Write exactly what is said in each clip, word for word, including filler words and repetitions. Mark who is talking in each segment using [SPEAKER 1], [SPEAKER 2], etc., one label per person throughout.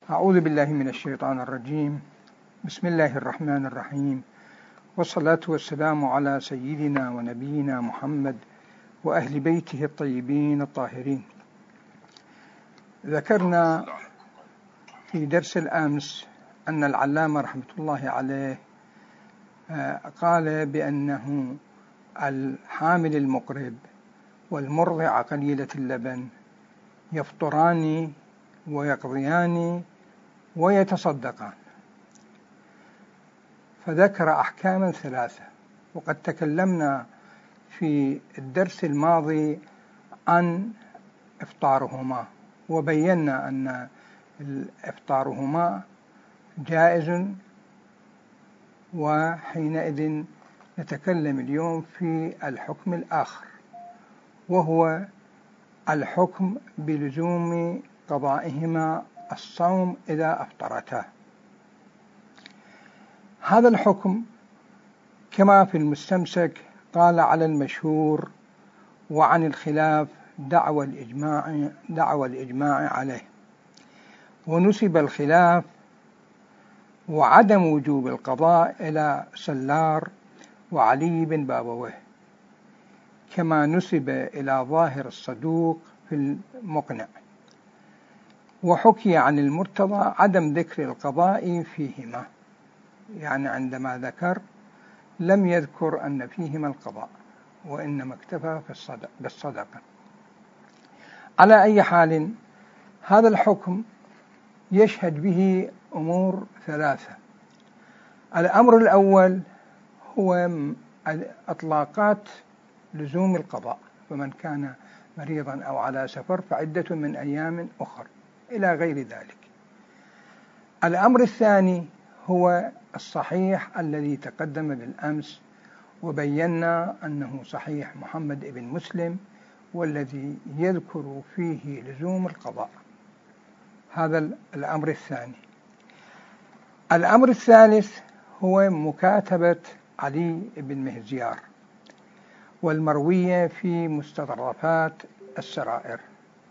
[SPEAKER 1] أعوذ بالله من الشيطان الرجيم. بسم الله الرحمن الرحيم، والصلاة والسلام على سيدنا ونبينا محمد وأهل بيته الطيبين الطاهرين. ذكرنا في درس الأمس أن العلامة رحمة الله عليه قال بأنه الحامل المقرب والمرضع قليلة اللبن يفطران ويقضيان ويتصدقان، فذكر أحكاما ثلاثة. وقد تكلمنا في الدرس الماضي عن إفطارهما وبينا أن إفطارهما جائز، وحينئذ نتكلم اليوم في الحكم الآخر، وهو الحكم بلزوم قضائهما الصوم إذا أفطرتا. هذا الحكم كما في المستمسك قال على المشهور وعن الخلاف دعوى الإجماع, دعوى الإجماع عليه، ونسب الخلاف وعدم وجوب القضاء إلى سلار وعلي بن بابويه، كما نسب إلى ظاهر الصدوق في المقنع. وحكي عن المرتضى عدم ذكر القضاء فيهما، يعني عندما ذكر لم يذكر أن فيهما القضاء، وإنما اكتفى بالصدقة. على أي حال، هذا الحكم يشهد به أمور ثلاثة. الأمر الأول هو إطلاقات لزوم القضاء، فمن كان مريضا أو على سفر فعدة من أيام أخر إلى غير ذلك. الأمر الثاني هو الصحيح الذي تقدم بالأمس، وبينا أنه صحيح محمد بن مسلم، والذي يذكر فيه لزوم القضاء. هذا الأمر الثاني. الأمر الثالث هو مكاتبة علي بن مهزيار، والمروية في مستطرفات السرائر،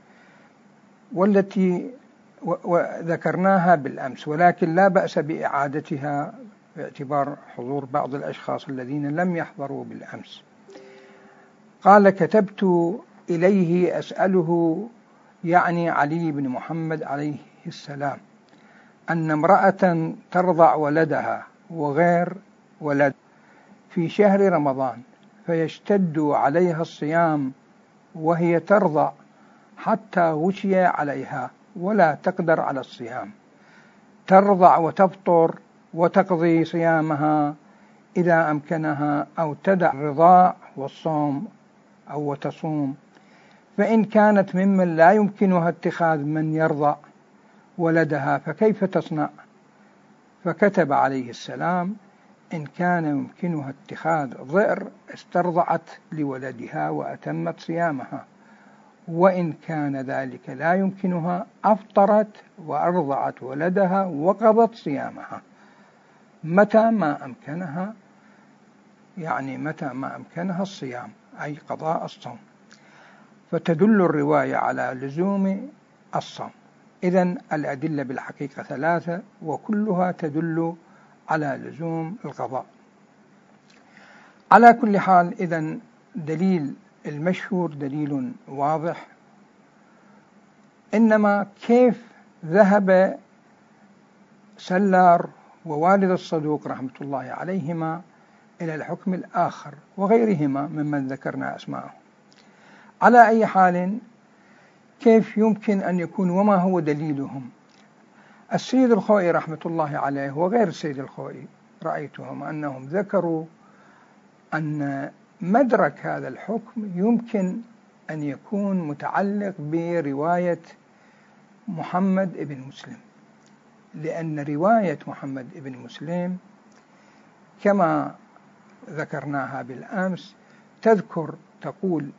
[SPEAKER 1] والتي وذكرناها بالأمس، ولكن لا بأس بإعادتها باعتبار حضور بعض الأشخاص الذين لم يحضروا بالأمس. قال: كتبت إليه أسأله، يعني علي بن محمد عليه السلام، أن امرأة ترضع ولدها وغير ولد في شهر رمضان، فيشتد عليها الصيام وهي ترضع حتى غشي عليها ولا تقدر على الصيام، ترضع وتفطر وتقضي صيامها إذا أمكنها، أو تدع الرضاع والصوم أو وتصوم. فإن كانت ممن لا يمكنها اتخاذ من يرضع ولدها فكيف تصنع؟ فكتب عليه السلام: إن كان يمكنها اتخاذ ضئر استرضعت لولدها وأتمت صيامها، وإن كان ذلك لا يمكنها أفطرت وأرضعت ولدها وقضت صيامها متى ما أمكنها، يعني متى ما أمكنها الصيام، أي قضاء الصوم. فتدل الرواية على لزوم الصوم. إذن الأدلة بالحقيقة ثلاثة، وكلها تدل على لزوم القضاء. على كل حال، إذن دليل المشهور دليل واضح، إنما كيف ذهب سلار ووالد الصدوق رحمة الله عليهما إلى الحكم الآخر وغيرهما ممن ذكرنا أسماءهم؟ على أي حال، كيف يمكن أن يكون وما هو دليلهم؟ السيد الخوئي رحمة الله عليه وغير السيد الخوئي رأيتهم أنهم ذكروا أن مدرك هذا الحكم يمكن أن يكون متعلق برواية محمد بن مسلم، لأن رواية محمد بن مسلم كما ذكرناها بالأمس تذكر تقول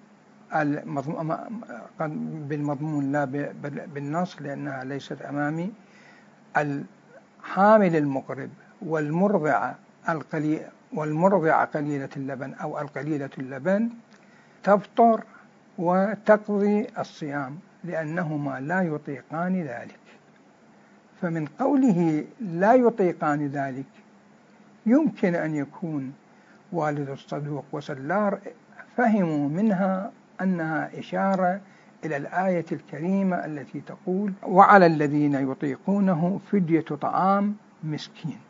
[SPEAKER 1] بالمضمون لا بالنص لأنها ليست أمامي: الحامل المقرب والمرضع القليل والمرضع قليلة اللبن أو القليلة اللبن تفطر وتقضي الصيام، لأنهما لا يطيقان ذلك. فمن قوله لا يطيقان ذلك يمكن أن يكون والد الصدوق وسلار فهموا منها أنها إشارة إلى الآية الكريمة التي تقول وعلى الذين يطيقونه فدية طعام مسكين.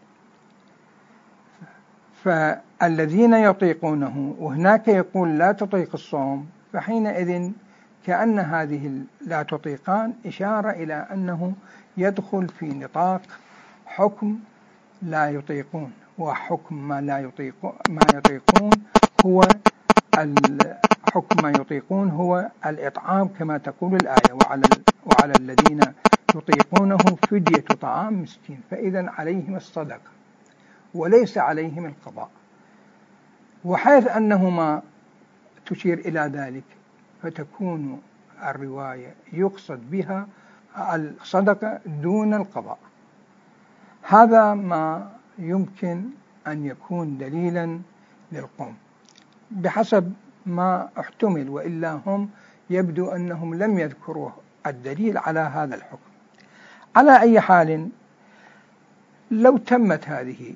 [SPEAKER 1] فالذين يطيقونه، وهناك يقول لا تطيق الصوم، فحينئذ كأن هذه لا تطيقان إشارة إلى أنه يدخل في نطاق حكم لا يطيقون، وحكم ما لا يطيق ما يطيقون هو الحكم ما يطيقون هو الإطعام كما تقول الآية وعلى وعلى الذين يطيقونه فدية طعام مسكين، فإذا عليهم الصدقة وليس عليهم القضاء. وحيث أنهما تشير إلى ذلك فتكون الرواية يقصد بها الصدقة دون القضاء. هذا ما يمكن أن يكون دليلا للقوم بحسب ما احتمل، وإلا هم يبدو أنهم لم يذكروا الدليل على هذا الحكم. على أي حال لو تمت هذه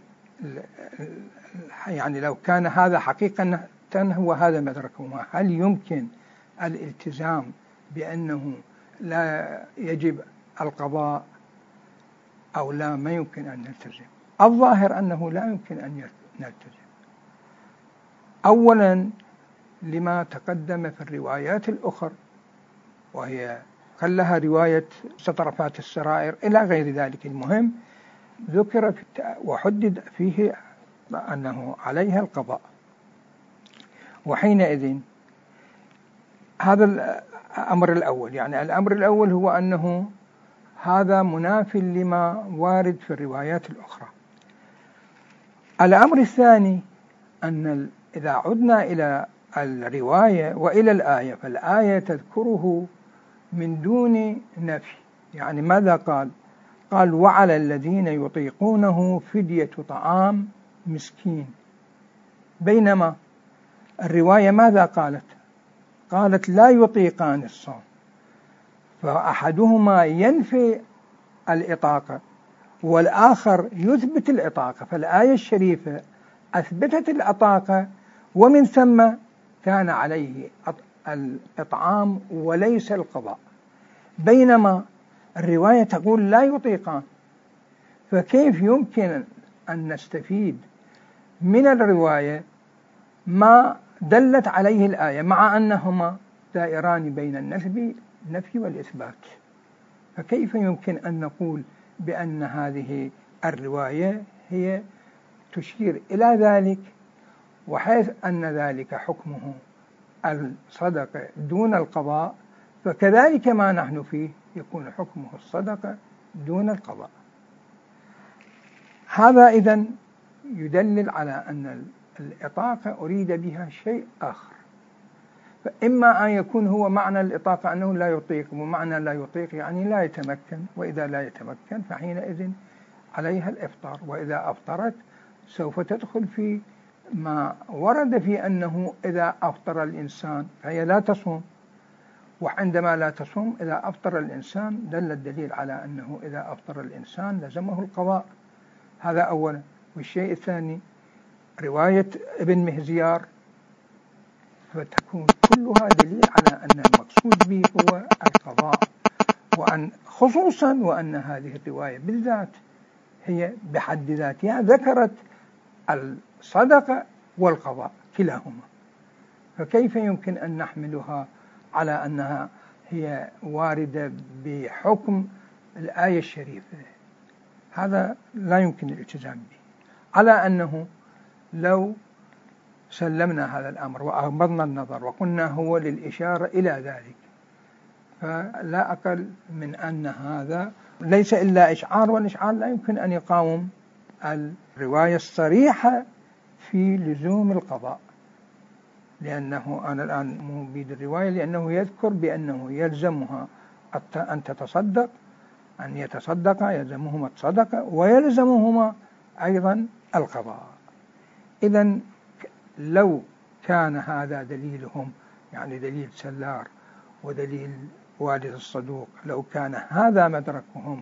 [SPEAKER 1] يعني لو كان هذا حقيقة هو هذا مدركهما، هل يمكن الالتزام بأنه لا يجب القضاء أو لا ما يمكن أن نلتزم؟ الظاهر أنه لا يمكن أن نلتزم، أولا لما تقدم في الروايات الأخرى وهي كلها رواية سترفات السرائر إلى غير ذلك. المهم ذكر وحدد فيه أنه عليها القضاء، وحينئذ هذا الأمر الأول. يعني الأمر الأول هو أنه هذا مناف لما وارد في الروايات الأخرى. الأمر الثاني أن إذا عدنا إلى الرواية وإلى الآية، فالآية تذكره من دون نفي. يعني ماذا قال؟ قال وعلى الذين يطيقونه فدية طعام مسكين، بينما الرواية ماذا قالت؟ قالت لا يطيقان الصوم، فأحدهما ينفي الإطاقة والآخر يثبت الإطاقة، فالآية الشريفة أثبتت الإطاقة ومن ثم كان عليه الإطعام وليس القضاء، بينما الرواية تقول لا يطيقان. فكيف يمكن أن نستفيد من الرواية ما دلت عليه الآية مع أنهما دائران بين النفي النفي والإثبات؟ فكيف يمكن أن نقول بأن هذه الرواية هي تشير إلى ذلك، وحيث أن ذلك حكمه الصدقة دون القضاء، فكذلك ما نحن فيه يكون حكمه الصدقة دون القضاء. هذا إذن يدلل على أن الإطاقة أريد بها شيء آخر. فإما أن يكون هو معنى الإطاقة أنه لا يطيق، ومعنى لا يطيق يعني لا يتمكن، وإذا لا يتمكن فحينئذ عليها الإفطار، وإذا أفطرت سوف تدخل في ما ورد في أنه إذا أفطر الإنسان فهي لا تصوم، وعندما لا تصوم إذا أفطر الإنسان دل الدليل على أنه إذا أفطر الإنسان لزمه القضاء. هذا أولا. والشيء الثاني رواية ابن مهزيار، فتكون كلها دليل على أن المقصود به هو القضاء، وأن خصوصا وأن هذه الرواية بالذات هي بحد ذاتها ذكرت الصدقة والقضاء كلاهما، فكيف يمكن أن نحملها على أنها هي واردة بحكم الآية الشريفة؟ هذا لا يمكن الالتزام به. على أنه لو سلمنا هذا الأمر وأغمضنا النظر وقلنا هو للإشارة إلى ذلك، فلا أقل من أن هذا ليس إلا إشعار، والإشعار لا يمكن أن يقاوم الرواية الصريحة في لزوم القضاء، لأنه أنا الآن مبيد الرواية لأنه يذكر بأنه يلزمها أن تتصدق، أن يتصدق يلزمهما الصدقة ويلزمهما أيضا القضاء. إذن لو كان هذا دليلهم، يعني دليل سلار ودليل والد الصدوق، لو كان هذا مدركهم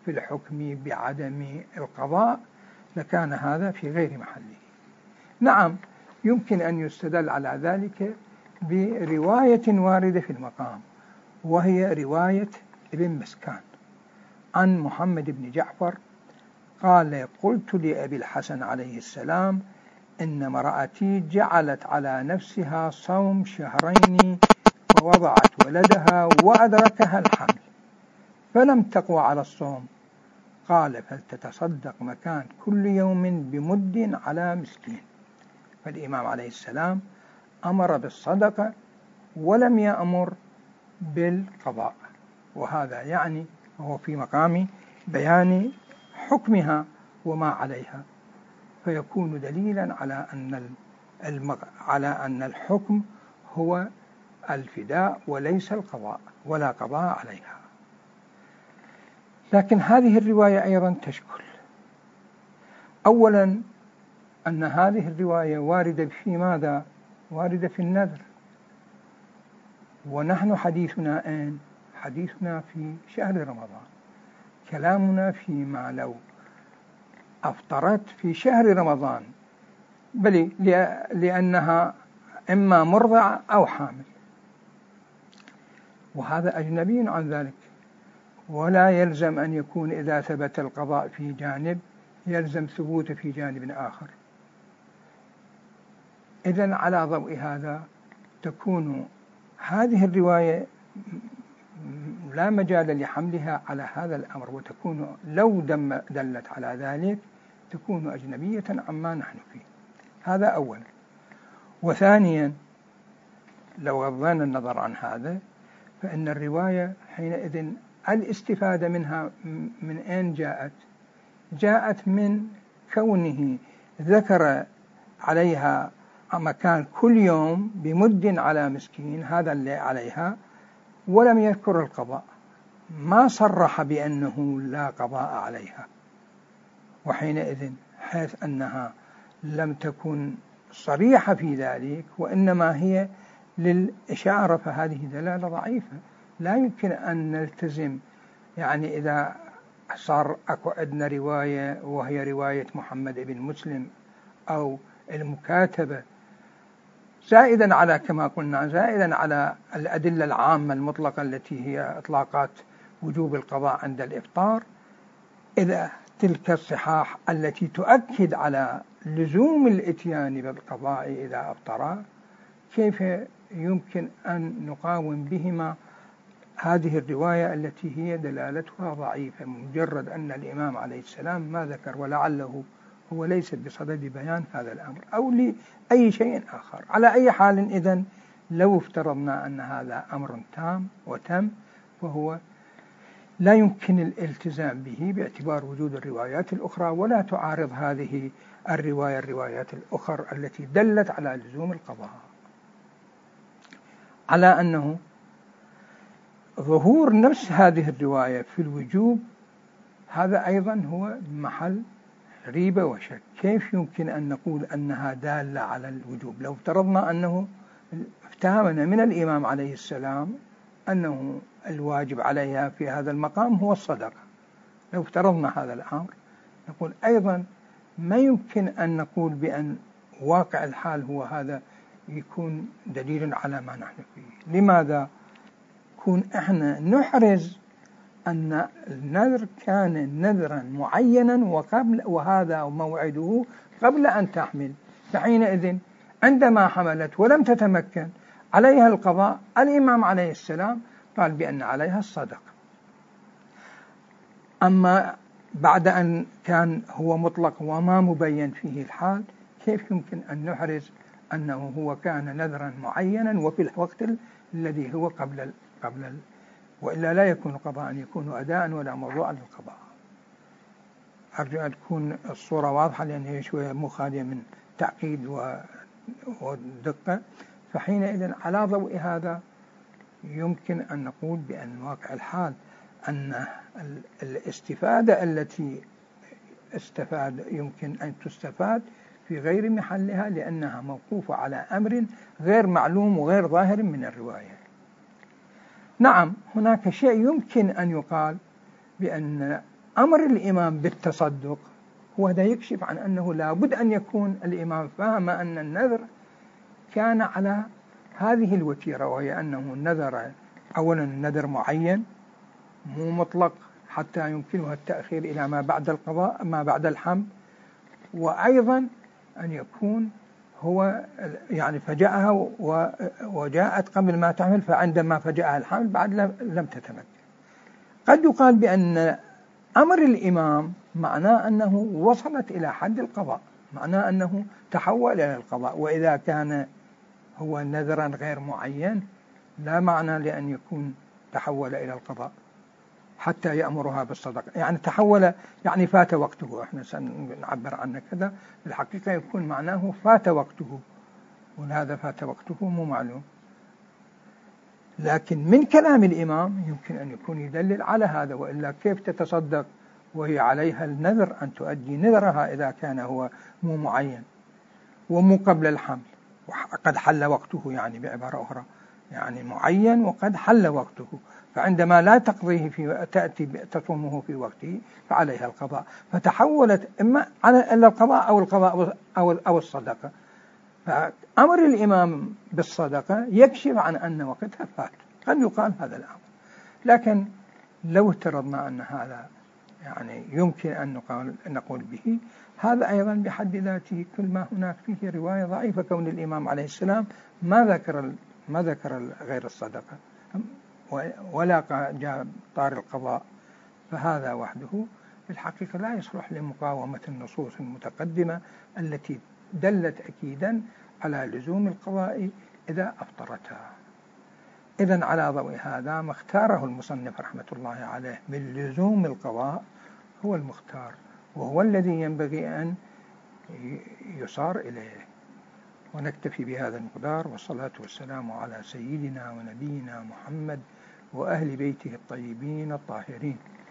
[SPEAKER 1] في الحكم بعدم القضاء لكان هذا في غير محله. نعم، يمكن أن يستدل على ذلك برواية واردة في المقام، وهي رواية ابن مسكان عن محمد بن جعفر قال: قلت لأبي الحسن عليه السلام: إن امرأتي جعلت على نفسها صوم شهرين ووضعت ولدها وأدركها الحمل فلم تقوى على الصوم. قال: فلتتصدق مكان كل يوم بمد على مسكين. فالإمام عليه السلام أمر بالصدقة ولم يأمر بالقضاء، وهذا يعني هو في مقام بيان حكمها وما عليها، فيكون دليلا على أن المغ... على أن الحكم هو الفداء وليس القضاء، ولا قضاء عليها. لكن هذه الرواية أيضا تشكل. أولا أن هذه الرواية واردة في ماذا؟ واردة في النذر، ونحن حديثنا أين؟ حديثنا في شهر رمضان، كلامنا فيما لو أفطرت في شهر رمضان، بل لأنها إما مرضعة أو حامل، وهذا أجنبي عن ذلك، ولا يلزم أن يكون إذا ثبت القضاء في جانب يلزم ثبوته في جانب آخر. إذن على ضوء هذا تكون هذه الرواية لا مجال لحملها على هذا الأمر، وتكون لو دم دلت على ذلك تكون أجنبية عما نحن فيه. هذا أولا. وثانيا لو غضينا النظر عن هذا فإن الرواية حينئذ الاستفادة منها من أين جاءت؟ جاءت من كونه ذكر عليها مكان كل يوم بمد على مسكين، هذا اللي عليها، ولم يذكر القضاء، ما صرح بأنه لا قضاء عليها. وحينئذ حيث أنها لم تكن صريحة في ذلك وإنما هي للإشارة، فهذه دلالة ضعيفة. لا يمكن أن نلتزم، يعني إذا صار أكو عندنا رواية وهي رواية محمد بن مسلم أو المكاتبة، زائدا على كما قلنا زائدا على الأدلة العامة المطلقة التي هي إطلاقات وجوب القضاء عند الإفطار، إذا تلك الصحاح التي تؤكد على لزوم الإتيان بالقضاء إذا أفطرا، كيف يمكن أن نقاوم بهما هذه الرواية التي هي دلالتها ضعيفة، مجرد أن الإمام عليه السلام ما ذكر، ولعله هو ليس بصدد بيان هذا الأمر أو لأي شيء آخر. على أي حال إذن لو افترضنا أن هذا أمر تام وتم، فهو لا يمكن الالتزام به باعتبار وجود الروايات الأخرى، ولا تعارض هذه الرواية الروايات الأخرى التي دلت على لزوم القضاء. على أنه ظهور نفس هذه الرواية في الوجوب هذا أيضا هو محل ريبة وشك. كيف يمكن أن نقول أنها دالة على الوجوب لو افترضنا أنه افتهمنا من الإمام عليه السلام أنه الواجب عليها في هذا المقام هو الصدقة؟ لو افترضنا هذا الأمر نقول أيضا ما يمكن أن نقول بأن واقع الحال هو هذا يكون دليل على ما نحن فيه. لماذا؟ كون احنا نحرز أن النذر كان نذرا معينا وقبل وهذا موعده قبل أن تحمل، فحينئذ عندما حملت ولم تتمكن عليها القضاء، الإمام عليه السلام قال بأن عليها الصدقة. أما بعد أن كان هو مطلق وما مبين فيه الحال، كيف يمكن أن نحرز أنه هو كان نذرا معينا وفي الوقت الذي هو قبل قبل ال... وإلا لا يكون قضاء، يكون أداء ولا موضوع للقضاء. أرجو أن تكون الصورة واضحة لأن هي شوية مخالية من تعقيد ودقة. فحينئذ على ضوء هذا يمكن أن نقول بأن واقع الحال أن الاستفادة التي استفاد يمكن أن تستفاد في غير محلها، لأنها موقوفة على أمر غير معلوم وغير ظاهر من الرواية. نعم، هناك شيء يمكن أن يقال بأن أمر الإمام بالتصدق هو هذا يكشف عن أنه لا بد أن يكون الإمام فهم أن النذر كان على هذه الوتيرة، وهي أنه نذر أولا نذر معين مو مطلق حتى يمكنه التأخير إلى ما بعد القضاء ما بعد الحمل، وأيضا أن يكون هو يعني فجأها وجاءت قبل ما تحمل، فعندما فجأها الحمل بعد لم تتمكن. قد يقال بأن أمر الإمام معناه أنه وصلت إلى حد القضاء، معناه أنه تحول إلى القضاء، وإذا كان هو نذرا غير معين لا معنى لأن يكون تحول إلى القضاء حتى يأمرها بالصدقة، يعني تحول يعني فات وقته، احنا سنعبر عنه كذا، الحقيقة يكون معناه فات وقته، وهذا فات وقته مو معلوم. لكن من كلام الإمام يمكن أن يكون يدلل على هذا، وإلا كيف تتصدق وهي عليها النذر أن تؤدي نذرها إذا كان هو مو معين ومو قبل الحمل وقد حل وقته، يعني بعبارة أخرى يعني معين وقد حل وقته، فعندما لا تقضيه في تأتي تصومه في وقته فعليها القضاء، فتحولت إما على القضاء أو القضاء أو أو الصدقة. فأمر الإمام بالصدقة يكشف عن أن وقتها فات، قد يقال هذا الأمر. لكن لو افترضنا أن هذا يعني يمكن أن نقول, نقول به، هذا أيضا بحد ذاته كل ما هناك فيه رواية ضعيفة، كون الإمام عليه السلام ما ذكر ما ذكر غير الصدقة ولا جاء طار القضاء، فهذا وحده في الحقيقة لا يصلح لمقاومة النصوص المتقدمة التي دلت أكيدا على لزوم القضاء إذا أفطرتها. إذن على ضوء هذا ما اختاره المصنف رحمة الله عليه من لزوم القضاء هو المختار، وهو الذي ينبغي أن يصار إليه. ونكتفي بهذا المقدار، والصلاة والسلام على سيدنا ونبينا محمد وأهل بيته الطيبين الطاهرين.